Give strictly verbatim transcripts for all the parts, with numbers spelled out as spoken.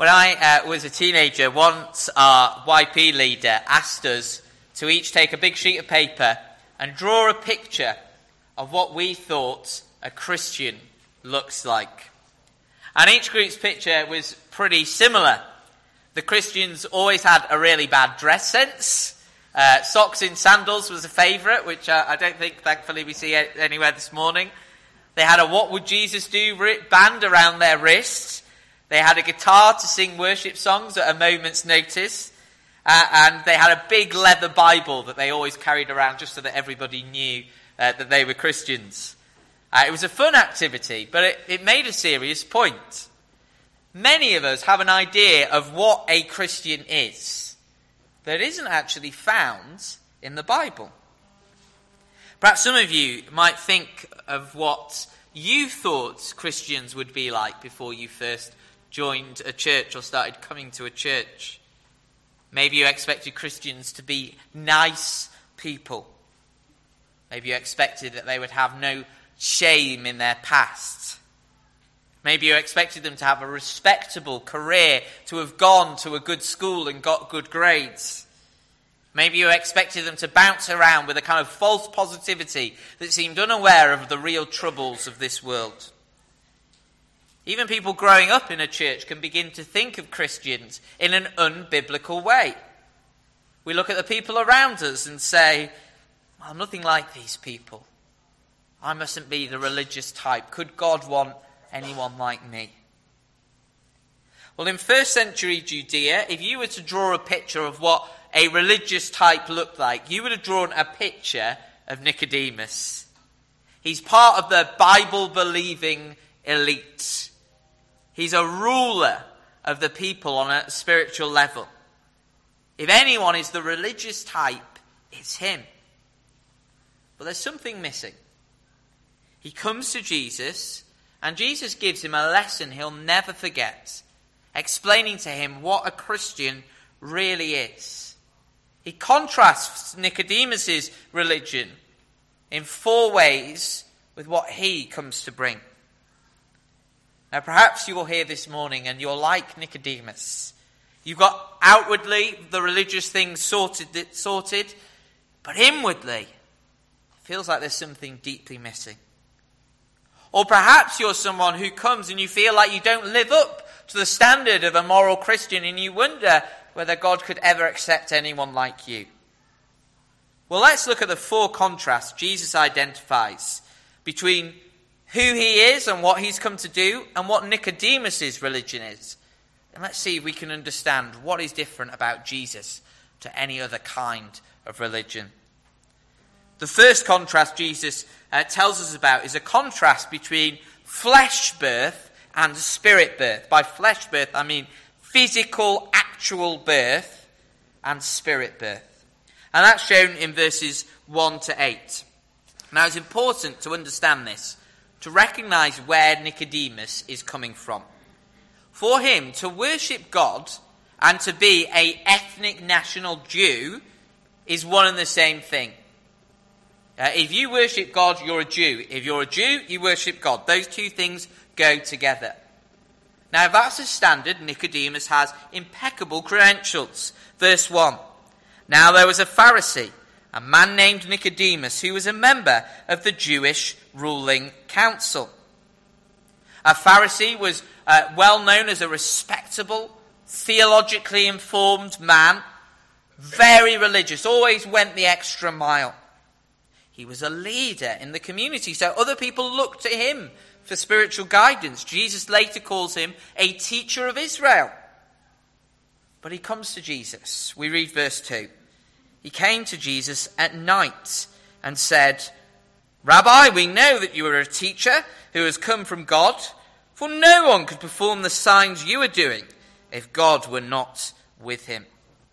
When I uh, was a teenager, once our Y P leader asked us to each take a big sheet of paper and draw a picture of what we thought a Christian looks like. And each group's picture was pretty similar. The Christians always had a really bad dress sense. Uh, socks in sandals was a favourite, which uh, I don't think, thankfully, we see anywhere this morning. They had a What Would Jesus Do band around their wrists. They had a guitar to sing worship songs at a moment's notice. Uh, and they had a big leather Bible that they always carried around just so that everybody knew uh, that they were Christians. Uh, it was a fun activity, but it, it made a serious point. Many of us have an idea of what a Christian is that isn't actually found in the Bible. Perhaps some of you might think of what you thought Christians would be like before you first joined a church or started coming to a church. Maybe you expected Christians to be nice people. Maybe you expected that they would have no shame in their past. Maybe you expected them to have a respectable career, to have gone to a good school and got good grades. Maybe you expected them to bounce around with a kind of false positivity that seemed unaware of the real troubles of this world. Even people growing up in a church can begin to think of Christians in an unbiblical way. We look at the people around us and say, I'm nothing like these people. I mustn't be the religious type. Could God want anyone like me? Well, in first century Judea, if you were to draw a picture of what a religious type looked like, you would have drawn a picture of Nicodemus. He's part of the Bible-believing elite. He's a ruler of the people on a spiritual level. If anyone is the religious type, it's him. But there's something missing. He comes to Jesus, and Jesus gives him a lesson he'll never forget, explaining to him what a Christian really is. He contrasts Nicodemus's religion in four ways with what he comes to bring. Now, perhaps you will hear this morning and you're like Nicodemus. You've got outwardly the religious things sorted, sorted, but inwardly, it feels like there's something deeply missing. Or perhaps you're someone who comes and you feel like you don't live up to the standard of a moral Christian and you wonder whether God could ever accept anyone like you. Well, let's look at the four contrasts Jesus identifies between who he is and what he's come to do and what Nicodemus's religion is. And let's see if we can understand what is different about Jesus to any other kind of religion. The first contrast Jesus uh, tells us about is a contrast between flesh birth and spirit birth. By flesh birth, I mean physical, actual birth and spirit birth. And that's shown in verses one to eight. Now, it's important to understand this, to recognize where Nicodemus is coming from. For him to worship God and to be an ethnic national Jew is one and the same thing. Uh, if you worship God, you're a Jew. If you're a Jew, you worship God. Those two things go together. Now, if that's a standard, Nicodemus has impeccable credentials. Verse one. Now there was a Pharisee, a man named Nicodemus, who was a member of the Jewish ruling council. A Pharisee was uh, well known as a respectable, theologically informed man, very religious, always went the extra mile. He was a leader in the community, so other people looked to him for spiritual guidance. Jesus later calls him a teacher of Israel. But he comes to Jesus. We read verse two. He came to Jesus at night and said, Rabbi, we know that you are a teacher who has come from God, for no one could perform the signs you are doing if God were not with him.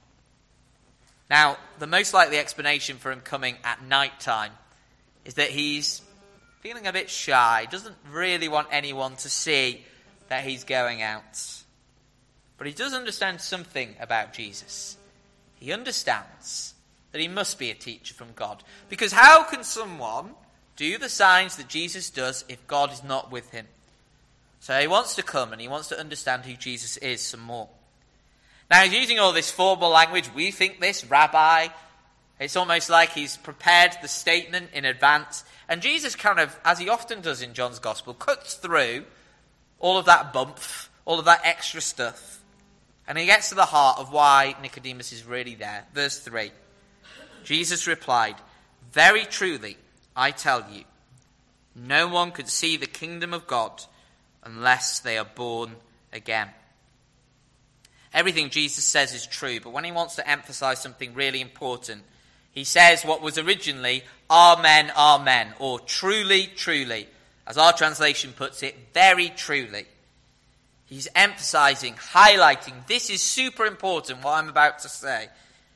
Now, the most likely explanation for him coming at night time is that he's feeling a bit shy, doesn't really want anyone to see that he's going out. But he does understand something about Jesus. He understands that he must be a teacher from God. Because how can someone do the signs that Jesus does if God is not with him? So he wants to come and he wants to understand who Jesus is some more. Now he's using all this formal language. We think this, Rabbi. It's almost like he's prepared the statement in advance. And Jesus kind of, as he often does in John's Gospel, cuts through all of that bump, all of that extra stuff. And he gets to the heart of why Nicodemus is really there. Verse three. Jesus replied, "Very truly, I tell you, no one can see the kingdom of God unless they are born again." Everything Jesus says is true, but when he wants to emphasize something really important, he says what was originally, "Amen, amen," or "truly, truly." As our translation puts it, "very truly." He's emphasizing, highlighting, this is super important, what I'm about to say.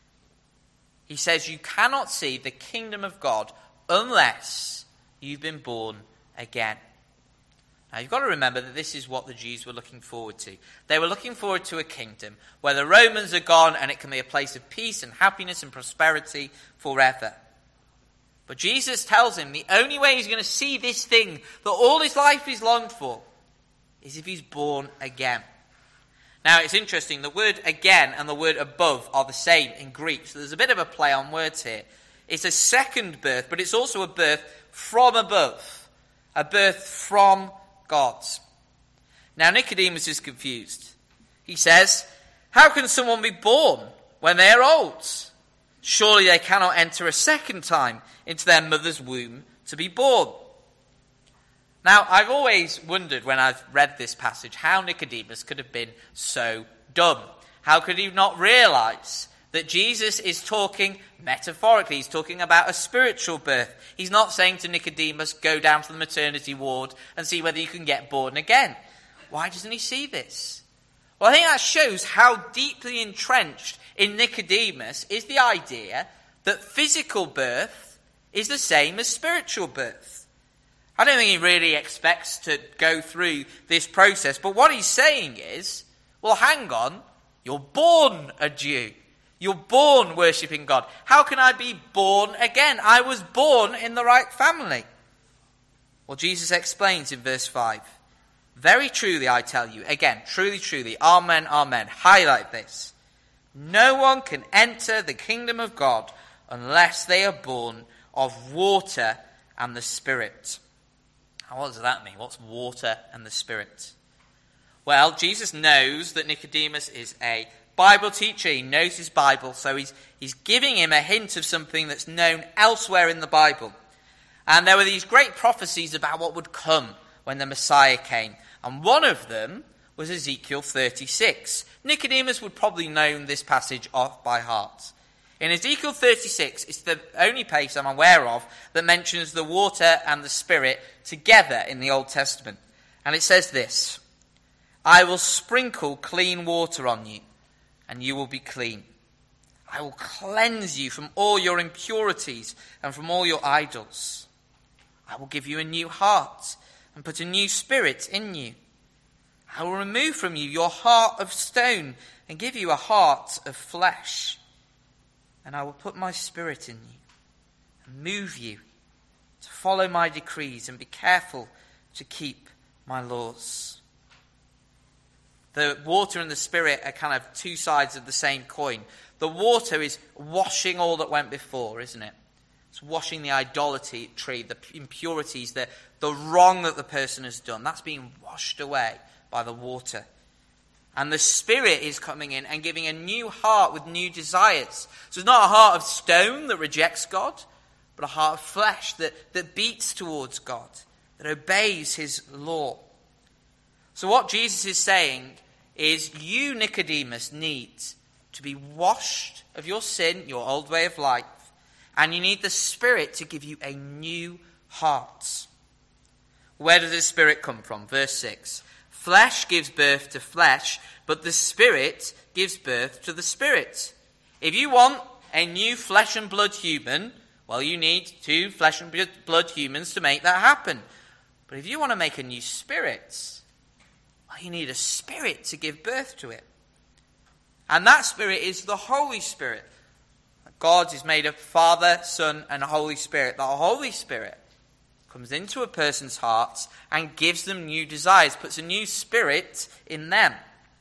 He says you cannot see the kingdom of God unless you've been born again. Now you've got to remember that this is what the Jews were looking forward to. They were looking forward to a kingdom where the Romans are gone and it can be a place of peace and happiness and prosperity forever. But Jesus tells him the only way he's going to see this thing that all his life he's longed for is if he's born again. Now it's interesting, the word again and the word above are the same in Greek, so there's a bit of a play on words here. It's a second birth, but it's also a birth from above, a birth from God. Now Nicodemus is confused. He says, "How can someone be born when they are old? Surely they cannot enter a second time into their mother's womb to be born." Now, I've always wondered when I've read this passage how Nicodemus could have been so dumb. How could he not realize that Jesus is talking metaphorically? He's talking about a spiritual birth. He's not saying to Nicodemus, go down to the maternity ward and see whether you can get born again. Why doesn't he see this? Well, I think that shows how deeply entrenched in Nicodemus is the idea that physical birth is the same as spiritual birth. I don't think he really expects to go through this process, but what he's saying is, well, hang on, you're born a Jew. You're born worshipping God. How can I be born again? I was born in the right family. Well, Jesus explains in verse five, "Very truly I tell you," again, truly, truly, amen, amen, highlight this. "No one can enter the kingdom of God unless they are born of water and the Spirit." Now, what does that mean? What's water and the Spirit? Well, Jesus knows that Nicodemus is a Bible teacher. He knows his Bible, so he's, he's giving him a hint of something that's known elsewhere in the Bible. And there were these great prophecies about what would come when the Messiah came. And one of them was Ezekiel thirty-six. Nicodemus would probably know this passage off by heart. In Ezekiel thirty-six, it's the only place I'm aware of that mentions the water and the Spirit together in the Old Testament. And it says this, "I will sprinkle clean water on you, and you will be clean. I will cleanse you from all your impurities and from all your idols. I will give you a new heart and put a new spirit in you. I will remove from you your heart of stone and give you a heart of flesh. And I will put my spirit in you and move you to follow my decrees and be careful to keep my laws." The water and the Spirit are kind of two sides of the same coin. The water is washing all that went before, isn't it? It's washing the idolatry, the impurities, the, the wrong that the person has done. That's being washed away by the water. And the Spirit is coming in and giving a new heart with new desires. So it's not a heart of stone that rejects God, but a heart of flesh that, that beats towards God, that obeys his law. So what Jesus is saying is, you, Nicodemus, need to be washed of your sin, your old way of life, and you need the Spirit to give you a new heart. Where does the Spirit come from? Verse six. "Flesh gives birth to flesh, but the Spirit gives birth to the Spirit." If you want a new flesh and blood human, well, you need two flesh and blood humans to make that happen. But if you want to make a new spirit, well, you need a Spirit to give birth to it. And that Spirit is the Holy Spirit. God is made of Father, Son, and Holy Spirit. The Holy Spirit comes into a person's hearts and gives them new desires, puts a new spirit in them.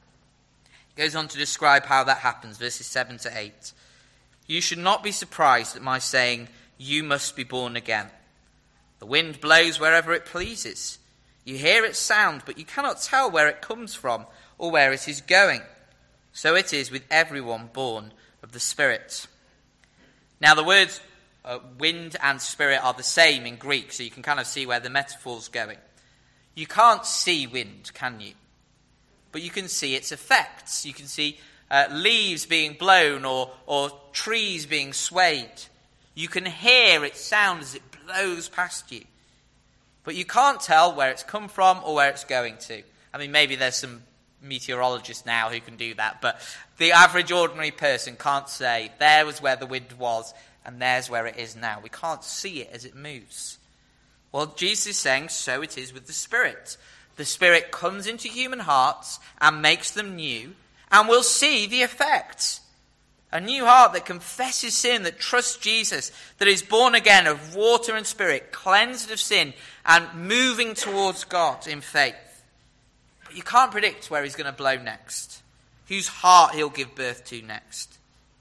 He goes on to describe how that happens, verses seven to eight. You should not be surprised at my saying, you must be born again. The wind blows wherever it pleases. You hear its sound, but you cannot tell where it comes from or where it is going. So it is with everyone born of the Spirit. Now the words uh, wind and spirit are the same in Greek, so you can kind of see where the metaphor's going. You can't see wind, can you? But you can see its effects. You can see uh, leaves being blown or, or trees being swayed. You can hear its sound as it blows past you. But you can't tell where it's come from or where it's going to. I mean, maybe there's some meteorologists now who can do that, but the average ordinary person can't say, there was where the wind was and there's where it is now. We can't see it as it moves. Well, Jesus is saying, so it is with the Spirit. The Spirit comes into human hearts and makes them new, and we'll see the effect. A new heart that confesses sin, that trusts Jesus, that is born again of water and spirit, cleansed of sin, and moving towards God in faith. But you can't predict where he's going to blow next, whose heart he'll give birth to next.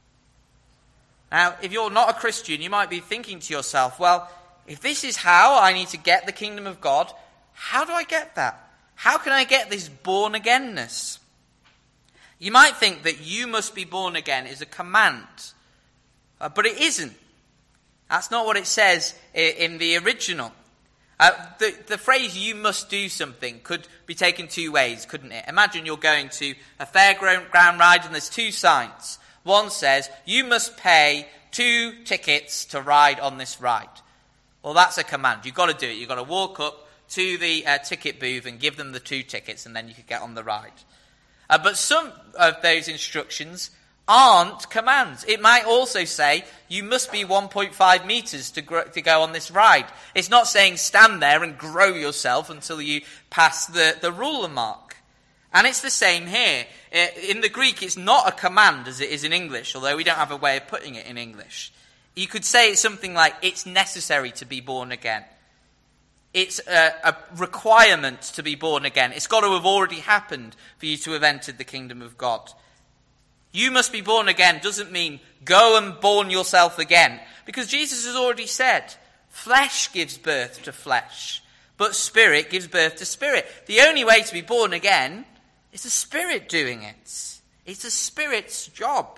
Now, if you're not a Christian, you might be thinking to yourself, well, if this is how I need to get the kingdom of God, how do I get that? How can I get this born-againness? You might think that you must be born again is a command, uh, but it isn't. That's not what it says in, in the original. Uh, the, the phrase you must do something could be taken two ways, couldn't it? Imagine you're going to a fairground ride and there's two signs. One says, you must pay two tickets to ride on this ride. Well, that's a command. You've got to do it. You've got to walk up to the uh, ticket booth and give them the two tickets, and then you can get on the ride. Uh, but some of those instructions aren't commands. It might also say, you must be one point five meters to, grow, to go on this ride. It's not saying stand there and grow yourself until you pass the, the ruler mark. And it's the same here. In the Greek, it's not a command as it is in English, although we don't have a way of putting it in English. You could say it's something like, it's necessary to be born again. It's a, a requirement to be born again. It's got to have already happened for you to have entered the kingdom of God. You must be born again doesn't mean go and born yourself again. Because Jesus has already said, flesh gives birth to flesh, but spirit gives birth to spirit. The only way to be born again is the Spirit doing it. It's the Spirit's job.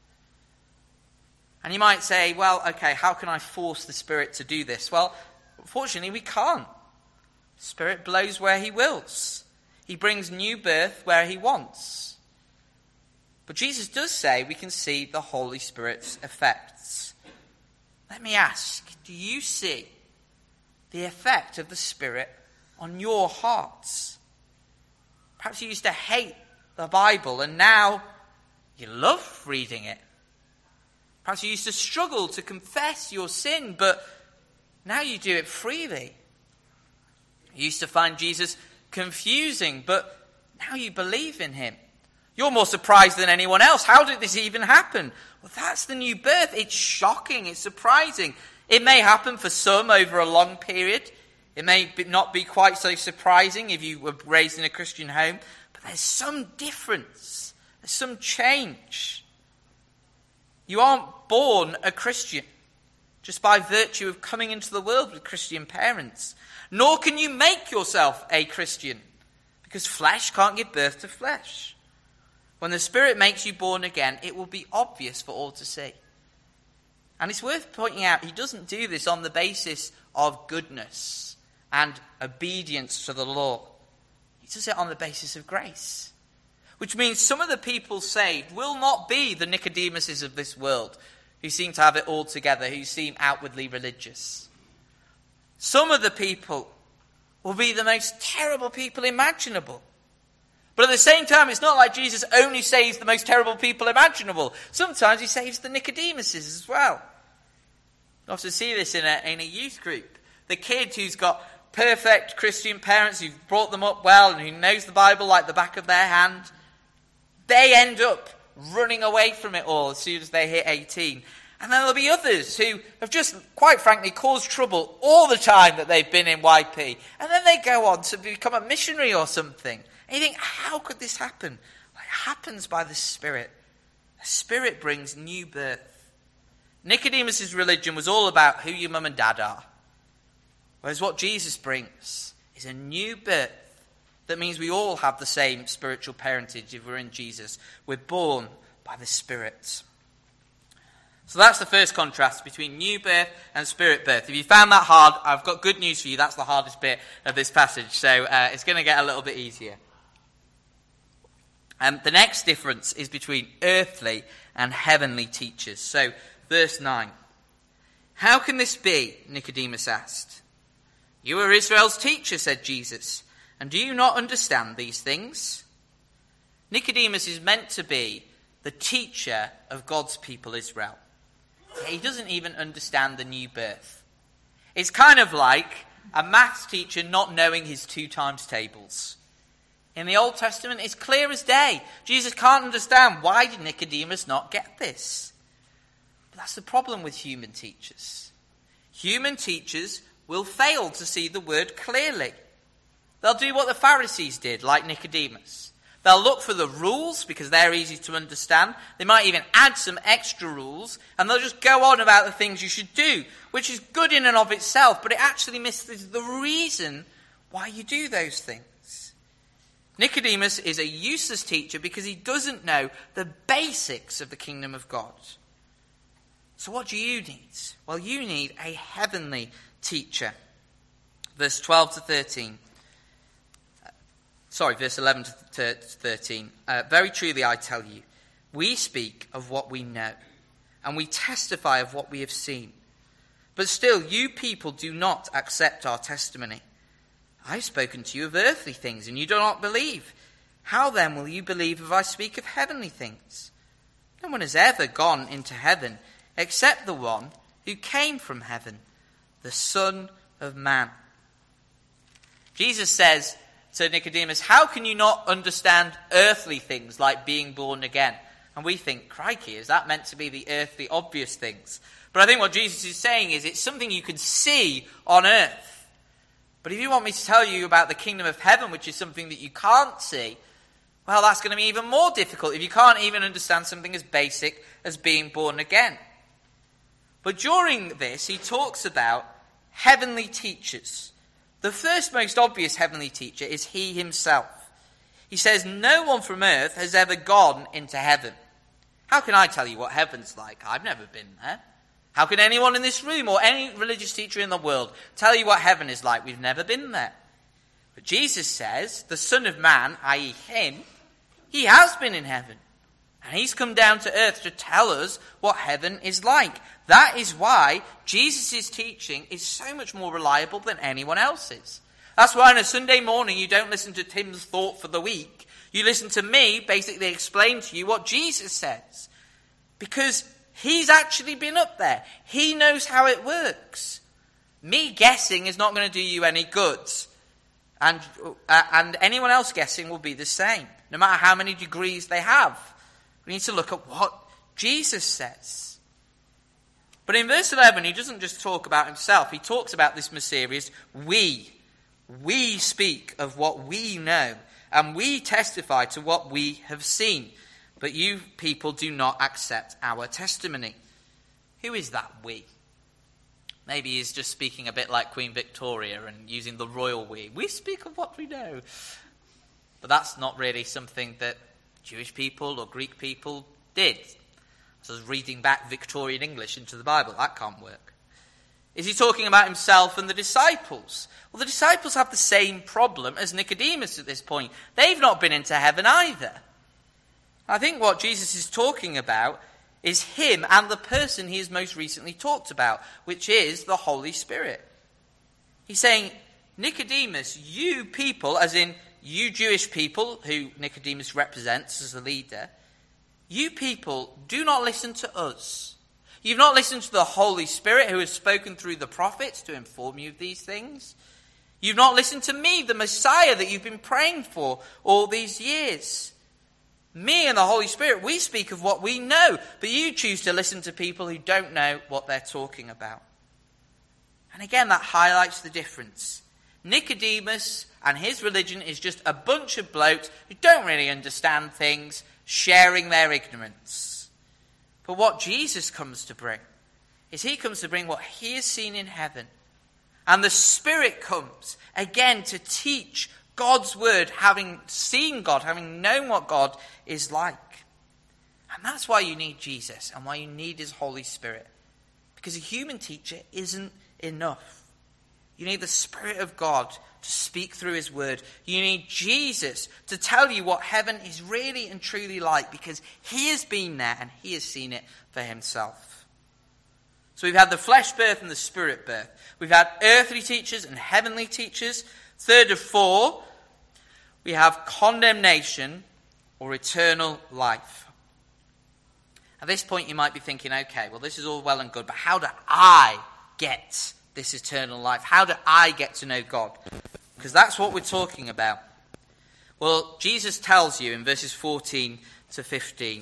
And you might say, well, okay, how can I force the Spirit to do this? Well, unfortunately, we can't. The Spirit blows where he wills. He brings new birth where he wants. But Jesus does say we can see the Holy Spirit's effects. Let me ask, do you see the effect of the Spirit on your hearts? Perhaps you used to hate the Bible and now you love reading it. Perhaps you used to struggle to confess your sin, but now you do it freely. You used to find Jesus confusing, but now you believe in him. You're more surprised than anyone else. How did this even happen? Well, that's the new birth. It's shocking. It's surprising. It may happen for some over a long period. It may not be quite so surprising if you were raised in a Christian home, but there's some difference. There's some change. You aren't born a Christian just by virtue of coming into the world with Christian parents. Nor can you make yourself a Christian, because flesh can't give birth to flesh. When the Spirit makes you born again, it will be obvious for all to see. And it's worth pointing out, he doesn't do this on the basis of goodness and obedience to the law. He does it on the basis of grace. Which means some of the people saved will not be the Nicodemuses of this world, who seem to have it all together, who seem outwardly religious. Some of the people will be the most terrible people imaginable. But at the same time, it's not like Jesus only saves the most terrible people imaginable. Sometimes he saves the Nicodemuses as well. You often see this in a, in a youth group. The kid who's got perfect Christian parents who've brought them up well and who knows the Bible like the back of their hand, they end up running away from it all as soon as they hit eighteen. And then there'll be others who have just, quite frankly, caused trouble all the time that they've been in Y P. And then they go on to become a missionary or something. And you think, how could this happen? Well, it happens by the Spirit. The Spirit brings new birth. Nicodemus' religion was all about who your mum and dad are. Whereas what Jesus brings is a new birth. That means we all have the same spiritual parentage if we're in Jesus. We're born by the Spirit. So that's the first contrast between new birth and spirit birth. If you found that hard, I've got good news for you. That's the hardest bit of this passage. So uh, it's going to get a little bit easier. Um, the next difference is between earthly and heavenly teachers. So verse nine. How can this be? Nicodemus asked. You are Israel's teacher, said Jesus. And do you not understand these things? Nicodemus is meant to be the teacher of God's people, Israel. He doesn't even understand the new birth. It's kind of like a maths teacher not knowing his two times tables. In the Old Testament, it's clear as day. Jesus can't understand. Why did Nicodemus not get this? But that's the problem with human teachers. Human teachers will fail to see the word clearly. They'll do what the Pharisees did, like Nicodemus. They'll look for the rules because they're easy to understand. They might even add some extra rules, and they'll just go on about the things you should do, which is good in and of itself, but it actually misses the reason why you do those things. Nicodemus is a useless teacher because he doesn't know the basics of the kingdom of God. So what do you need? Well, you need a heavenly teacher. Verse twelve to thirteen. Sorry, verse eleven to thirteen. Uh, Very truly I tell you, we speak of what we know, and we testify of what we have seen. But still, you people do not accept our testimony. I've spoken to you of earthly things, and you do not believe. How then will you believe if I speak of heavenly things? No one has ever gone into heaven except the one who came from heaven, the Son of Man. Jesus says to Nicodemus, how can you not understand earthly things like being born again? And we think, crikey, is that meant to be the earthly obvious things? But I think what Jesus is saying is it's something you can see on earth. But if you want me to tell you about the kingdom of heaven, which is something that you can't see, well, that's going to be even more difficult if you can't even understand something as basic as being born again. But during this, he talks about heavenly teachers. The first most obvious heavenly teacher is he himself. He says, no one from earth has ever gone into heaven. How can I tell you what heaven's like? I've never been there. How can anyone in this room or any religious teacher in the world tell you what heaven is like? We've never been there. But Jesus says, the Son of Man, that is him, he has been in heaven. And he's come down to earth to tell us what heaven is like. That is why Jesus' teaching is so much more reliable than anyone else's. That's why on a Sunday morning you don't listen to Tim's thought for the week. You listen to me basically explain to you what Jesus says. Because he's actually been up there. He knows how it works. Me guessing is not going to do you any good. And, uh, and anyone else guessing will be the same. No matter how many degrees they have. We need to look at what Jesus says. But in verse eleven, he doesn't just talk about himself. He talks about this mysterious we. We speak of what we know, and we testify to what we have seen. But you people do not accept our testimony. Who is that we? Maybe he's just speaking a bit like Queen Victoria and using the royal we. We speak of what we know. But that's not really something that Jewish people or Greek people did. So I was reading back Victorian English into the Bible. That can't work. Is he talking about himself and the disciples? Well, the disciples have the same problem as Nicodemus at this point. They've not been into heaven either. I think what Jesus is talking about is him and the person he has most recently talked about, which is the Holy Spirit. He's saying, Nicodemus, you people, as in you Jewish people, who Nicodemus represents as a leader, you people do not listen to us. You've not listened to the Holy Spirit who has spoken through the prophets to inform you of these things. You've not listened to me, the Messiah that you've been praying for all these years. Me and the Holy Spirit, we speak of what we know, but you choose to listen to people who don't know what they're talking about. And again, that highlights the difference. Nicodemus and his religion is just a bunch of blokes who don't really understand things, sharing their ignorance. But what Jesus comes to bring is he comes to bring what he has seen in heaven. And the Spirit comes, again, to teach God's word, having seen God, having known what God is like. And that's why you need Jesus and why you need his Holy Spirit. Because a human teacher isn't enough. You need the Spirit of God to speak through his word. You need Jesus to tell you what heaven is really and truly like, because he has been there and he has seen it for himself. So we've had the flesh birth and the spirit birth. We've had earthly teachers and heavenly teachers. Third of four, we have condemnation or eternal life. At this point you might be thinking, okay, well this is all well and good, but how do I get this eternal life? How do I get to know God? Because that's what we're talking about. Well, Jesus tells you in verses fourteen to fifteen,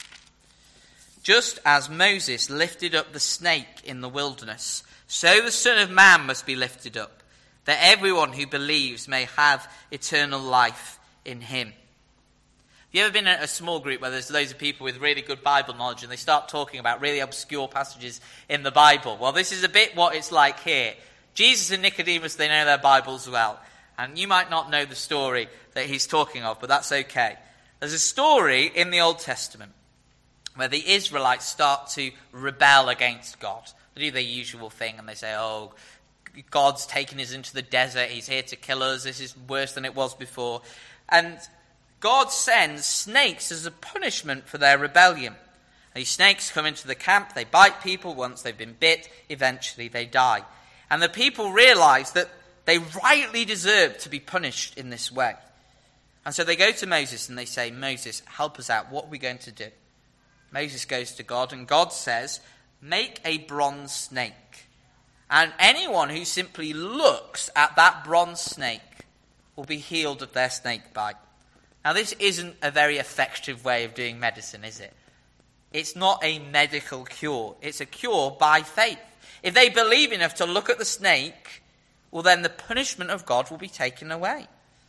just as Moses lifted up the snake in the wilderness, so the Son of Man must be lifted up, that everyone who believes may have eternal life in him. Have you ever been in a small group where there's loads of people with really good Bible knowledge and they start talking about really obscure passages in the Bible? Well, this is a bit what it's like here. Jesus and Nicodemus, they know their Bibles well. And you might not know the story that he's talking of, but that's okay. There's a story in the Old Testament where the Israelites start to rebel against God. They do their usual thing and they say, oh, God's taken us into the desert. He's here to kill us. This is worse than it was before. And God sends snakes as a punishment for their rebellion. These snakes come into the camp. They bite people. Once they've been bit, eventually they die. And the people realize that they rightly deserve to be punished in this way. And so they go to Moses and they say, Moses, help us out. What are we going to do? Moses goes to God and God says, make a bronze snake. And anyone who simply looks at that bronze snake will be healed of their snake bite. Now, this isn't a very effective way of doing medicine, is it? It's not a medical cure. It's a cure by faith. If they believe enough to look at the snake, well, then the punishment of God will be taken away.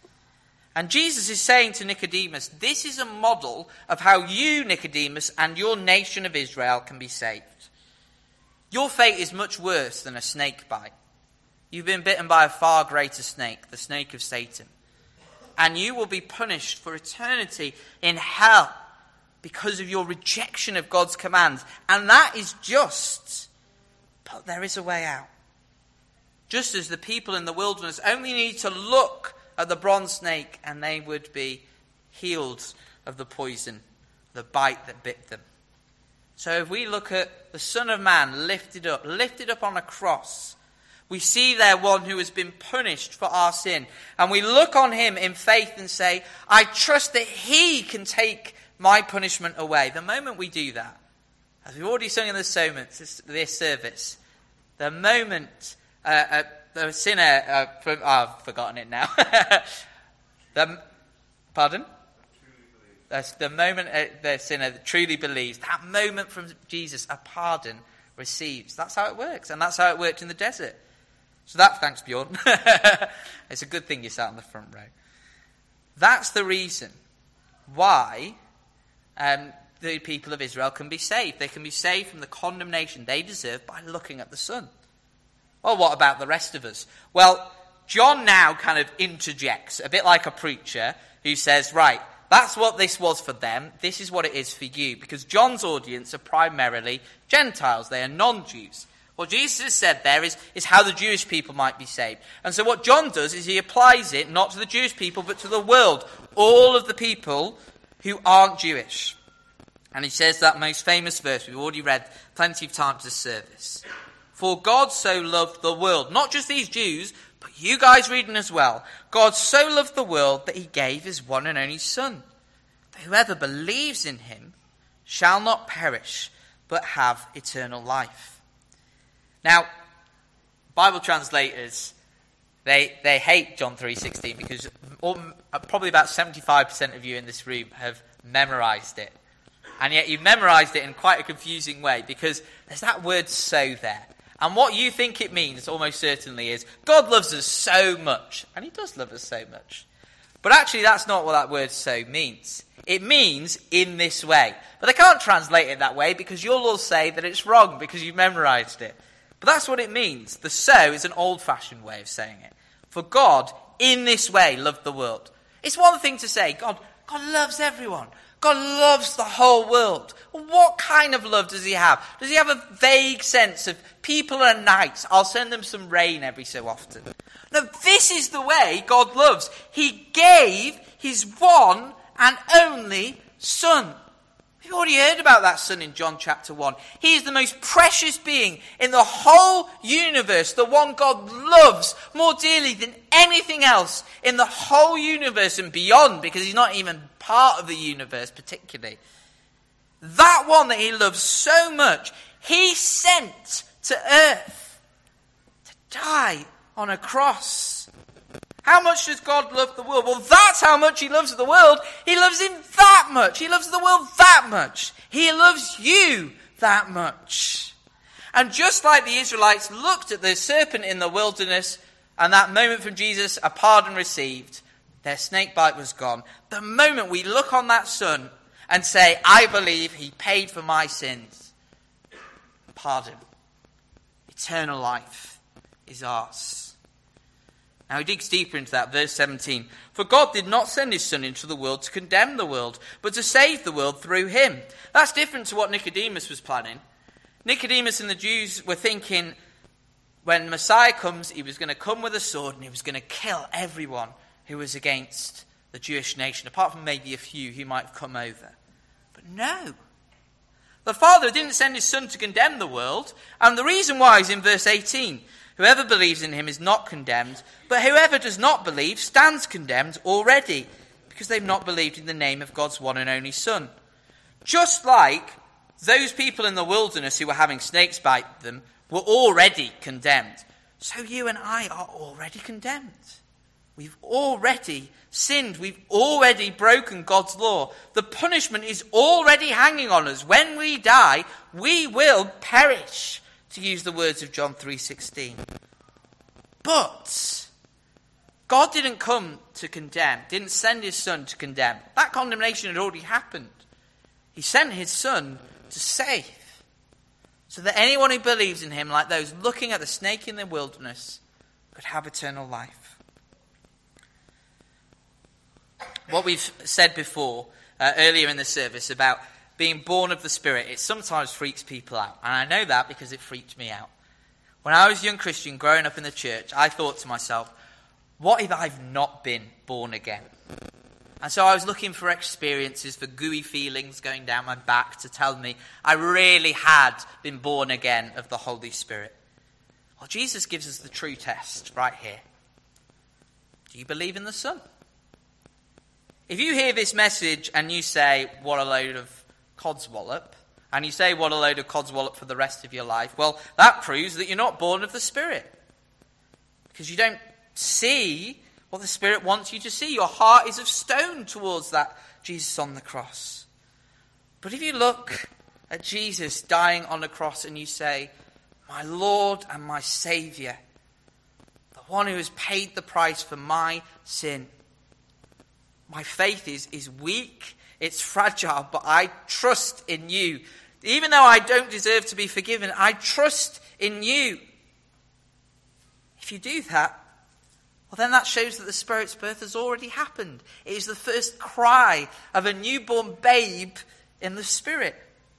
And Jesus is saying to Nicodemus, this is a model of how you, Nicodemus, and your nation of Israel can be saved. Your fate is much worse than a snake bite. You've been bitten by a far greater snake, the snake of Satan. And you will be punished for eternity in hell because of your rejection of God's commands. And that is just. But there is a way out. Just as the people in the wilderness only need to look at the bronze snake and they would be healed of the poison, the bite that bit them. So if we look at the Son of Man lifted up, lifted up on a cross, we see there one who has been punished for our sin. And we look on him in faith and say, I trust that he can take my punishment away. The moment we do that, as we've already sung in this, this service, the moment uh, uh, the sinner, uh, from, oh, I've forgotten it now. the, pardon? That's the moment uh, the sinner truly believes, that moment from Jesus, a pardon receives. That's how it works. And that's how it worked in the desert. So that, thanks Bjorn. It's a good thing you sat on the front row. That's the reason why um, the people of Israel can be saved. They can be saved from the condemnation they deserve by looking at the Son. Well, what about the rest of us? Well, John now kind of interjects, a bit like a preacher who says, right, that's what this was for them. This is what it is for you. Because John's audience are primarily Gentiles. They are non-Jews. What Jesus has said there is, is how the Jewish people might be saved. And so what John does is he applies it not to the Jewish people, but to the world. All of the people who aren't Jewish. And he says that most famous verse we've already read plenty of times this service. For God so loved the world, not just these Jews, but you guys reading as well. God so loved the world that he gave his one and only Son. That whoever believes in him shall not perish, but have eternal life. Now, Bible translators, they they hate John three sixteen because all, probably about seventy-five percent of you in this room have memorized it. And yet you've memorized it in quite a confusing way because there's that word so there. And what you think it means almost certainly is God loves us so much. And he does love us so much. But actually that's not what that word so means. It means in this way. But they can't translate it that way because you'll all say that it's wrong because you've memorized it. But that's what it means. The so is an old-fashioned way of saying it. For God, in this way, loved the world. It's one thing to say, God, God loves everyone. God loves the whole world. Well, what kind of love does he have? Does he have a vague sense of people are nice, I'll send them some rain every so often? No, this is the way God loves. He gave his one and only Son. We've already heard about that Son in John chapter one. He is the most precious being in the whole universe, the one God loves more dearly than anything else in the whole universe and beyond, because he's not even part of the universe particularly. That one that he loves so much, he sent to earth to die on a cross. How much does God love the world? Well, that's how much he loves the world. He loves him that much. He loves the world that much. He loves you that much. And just like the Israelites looked at the serpent in the wilderness, and that moment from Jesus, a pardon received, their snake bite was gone. The moment we look on that Son and say, I believe he paid for my sins, pardon, eternal life is ours. Now he digs deeper into that, verse seventeen. For God did not send his Son into the world to condemn the world, but to save the world through him. That's different to what Nicodemus was planning. Nicodemus and the Jews were thinking when Messiah comes, he was going to come with a sword and he was going to kill everyone who was against the Jewish nation, apart from maybe a few who might have come over. But no. The Father didn't send his Son to condemn the world, and the reason why is in verse eighteen. Whoever believes in him is not condemned, but whoever does not believe stands condemned already, because they've not believed in the name of God's one and only Son. Just like those people in the wilderness who were having snakes bite them were already condemned, so you and I are already condemned. We've already sinned. We've already broken God's law. The punishment is already hanging on us. When we die, we will perish, to use the words of John three sixteen. But God didn't come to condemn, didn't send his Son to condemn. That condemnation had already happened. He sent his Son to save, so that anyone who believes in him, like those looking at the snake in the wilderness, could have eternal life. What we've said before, uh, earlier in the service, about being born of the Spirit, it sometimes freaks people out. And I know that because it freaked me out. When I was a young Christian growing up in the church, I thought to myself, what if I've not been born again? And so I was looking for experiences, for gooey feelings going down my back to tell me I really had been born again of the Holy Spirit. Well, Jesus gives us the true test right here. Do you believe in the Son? If you hear this message and you say, what a load of codswallop, and you say what a load of codswallop for the rest of your life, well, that proves that you're not born of the Spirit. Because you don't see what the Spirit wants you to see. Your heart is of stone towards that Jesus on the cross. But if you look at Jesus dying on the cross and you say, my Lord and my Saviour, the one who has paid the price for my sin, my faith is, is weak, it's fragile, but I trust in you. Even though I don't deserve to be forgiven, I trust in you. If you do that, well, then that shows that the Spirit's birth has already happened. It is the first cry of a newborn babe in the Spirit.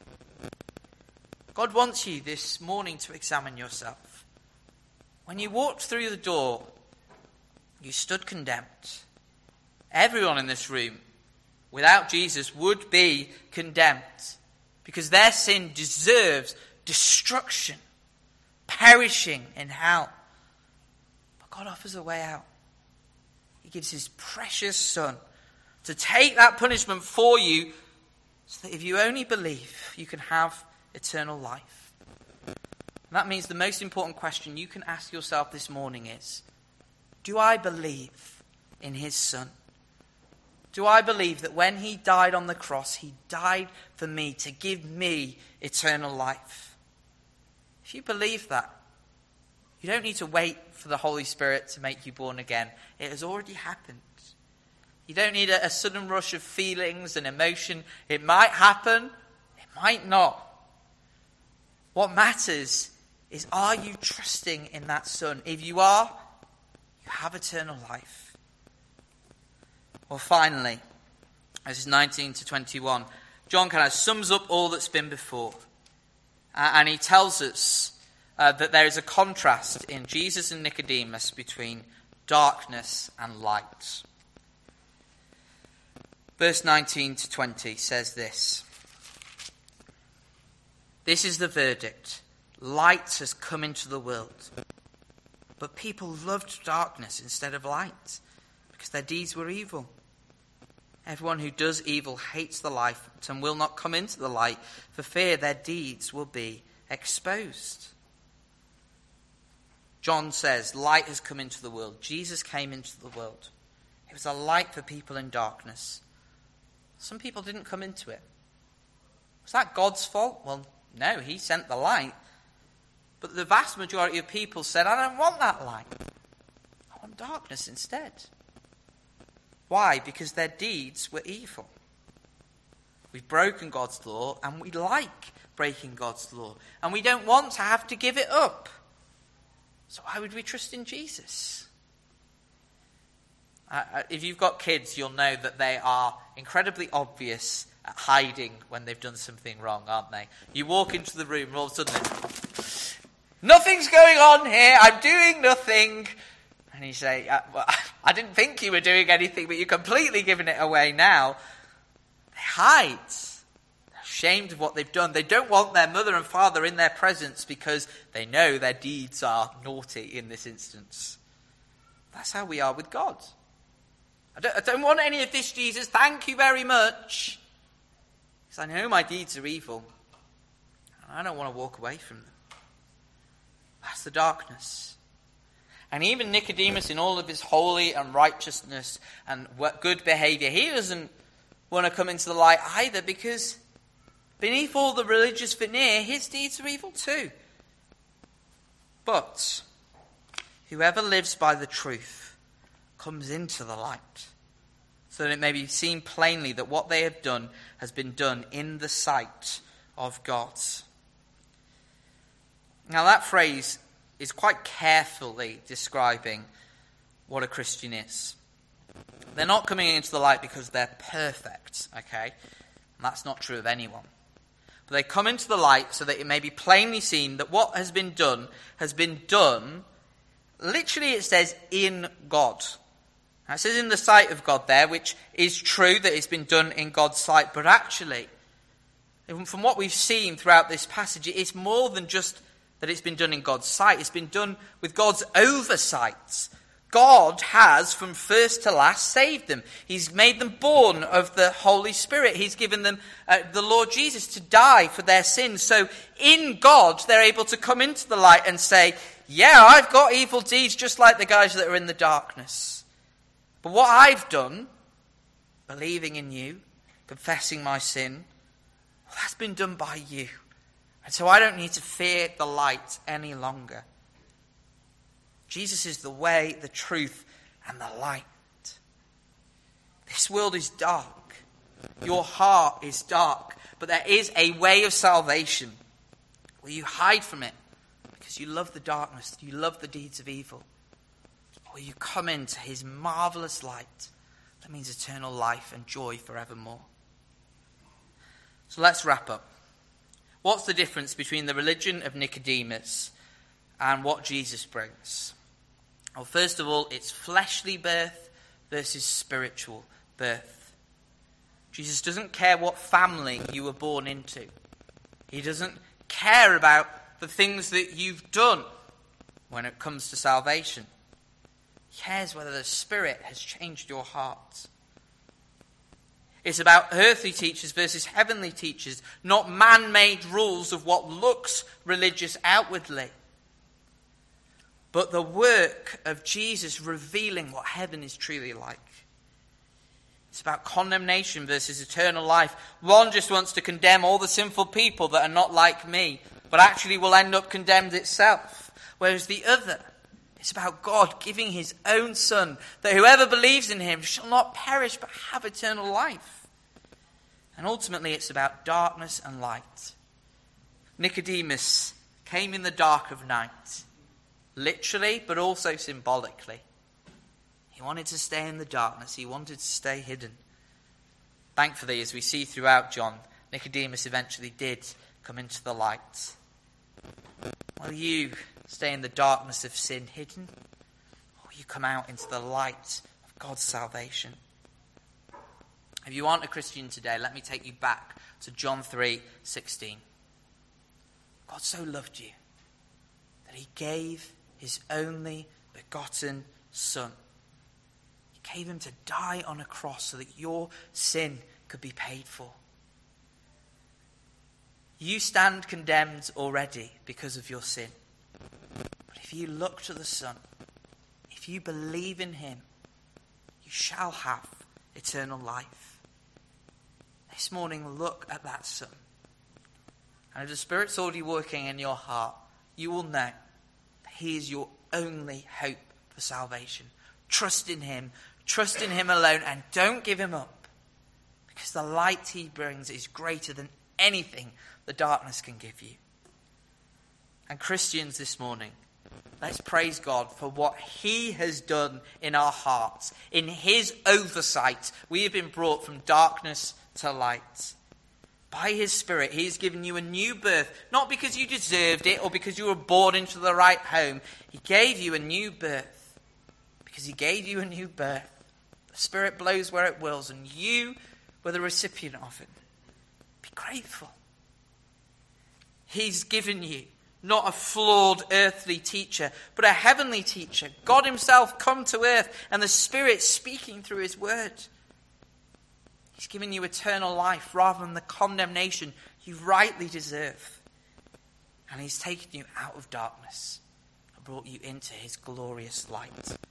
God wants you this morning to examine yourself. When you walked through the door, you stood condemned. Everyone in this room, without Jesus, would be condemned, because their sin deserves destruction, perishing in hell. But God offers a way out. He gives his precious Son to take that punishment for you, so that if you only believe, you can have eternal life. And that means the most important question you can ask yourself this morning is, do I believe in his Son? Do I believe that when he died on the cross, he died for me to give me eternal life? If you believe that, you don't need to wait for the Holy Spirit to make you born again. It has already happened. You don't need a, a sudden rush of feelings and emotion. It might happen, it might not. What matters is, are you trusting in that Son? If you are, you have eternal life. Well, finally, verses nineteen to twenty-one, John kind of sums up all that's been before. Uh, and he tells us uh, that there is a contrast in Jesus and Nicodemus between darkness and light. Verse nineteen to twenty says this. This is the verdict. Light has come into the world, but people loved darkness instead of light, because their deeds were evil. Everyone who does evil hates the light and will not come into the light, for fear their deeds will be exposed. John says, light has come into the world. Jesus came into the world. It was a light for people in darkness. Some people didn't come into it. Was that God's fault? Well, no, he sent the light. But the vast majority of people said, I don't want that light. I want darkness instead. Why? Because their deeds were evil. We've broken God's law, and we like breaking God's law. And we don't want to have to give it up. So why would we trust in Jesus? Uh, if you've got kids, you'll know that they are incredibly obvious at hiding when they've done something wrong, aren't they? You walk into the room, and all of a sudden, nothing's going on here, I'm doing nothing. And you say, uh, well, I didn't think you were doing anything, but you're completely giving it away now. They hide. They're ashamed of what they've done. They don't want their mother and father in their presence because they know their deeds are naughty in this instance. That's how we are with God. I don't, I don't want any of this, Jesus. Thank you very much. Because I know my deeds are evil. And I don't want to walk away from them. That's the darkness. And even Nicodemus, in all of his holy and righteousness and good behavior, he doesn't want to come into the light either, because beneath all the religious veneer, his deeds are evil too. But whoever lives by the truth comes into the light, so that it may be seen plainly that what they have done has been done in the sight of God. Now that phrase is quite carefully describing what a Christian is. They're not coming into the light because they're perfect, okay? And that's not true of anyone. But they come into the light so that it may be plainly seen that what has been done has been done, literally it says, in God. Now it says in the sight of God there, which is true that it's been done in God's sight, but actually, from what we've seen throughout this passage, it's more than just that it's been done in God's sight. It's been done with God's oversight. God has, from first to last, saved them. He's made them born of the Holy Spirit. He's given them uh, the Lord Jesus to die for their sins. So in God, they're able to come into the light and say, yeah, I've got evil deeds just like the guys that are in the darkness. But what I've done, believing in you, confessing my sin, well, that's been done by you. And so I don't need to fear the light any longer. Jesus is the way, the truth, and the light. This world is dark. Your heart is dark. But there is a way of salvation. Will you hide from it because you love the darkness, you love the deeds of evil? Or will you come into his marvelous light that means eternal life and joy forevermore? So let's wrap up. What's the difference between the religion of Nicodemus and what Jesus brings? Well, first of all, it's fleshly birth versus spiritual birth. Jesus doesn't care what family you were born into. He doesn't care about the things that you've done when it comes to salvation. He cares whether the Spirit has changed your heart. It's about earthly teachers versus heavenly teachers, not man-made rules of what looks religious outwardly, but the work of Jesus revealing what heaven is truly like. It's about condemnation versus eternal life. One just wants to condemn all the sinful people that are not like me, but actually will end up condemned itself. Whereas the other, it's about God giving his own Son, that whoever believes in him shall not perish but have eternal life. And ultimately it's about darkness and light. Nicodemus came in the dark of night, literally but also symbolically. He wanted to stay in the darkness. He wanted to stay hidden. Thankfully, as we see throughout John, Nicodemus eventually did come into the light. Will you stay in the darkness of sin hidden? Or will you come out into the light of God's salvation? If you aren't a Christian today, let me take you back to John three sixteen. God so loved you that he gave his only begotten Son. He gave him to die on a cross so that your sin could be paid for. You stand condemned already because of your sin. But if you look to the Son, if you believe in him, you shall have eternal life. This morning, look at that Son. And if the Spirit's already working in your heart, you will know that he is your only hope for salvation. Trust in him. Trust in him alone, and don't give him up. Because the light he brings is greater than anything the darkness can give you. And Christians this morning, let's praise God for what he has done in our hearts. In his oversight, we have been brought from darkness to light. By his Spirit, he has given you a new birth, not because you deserved it or because you were born into the right home. He gave you a new birth because he gave you a new birth. The Spirit blows where it wills, and you were the recipient of it. Be grateful. He's given you not a flawed earthly teacher, but a heavenly teacher. God himself come to earth, and the Spirit speaking through his word. He's given you eternal life rather than the condemnation you rightly deserve. And he's taken you out of darkness and brought you into his glorious light.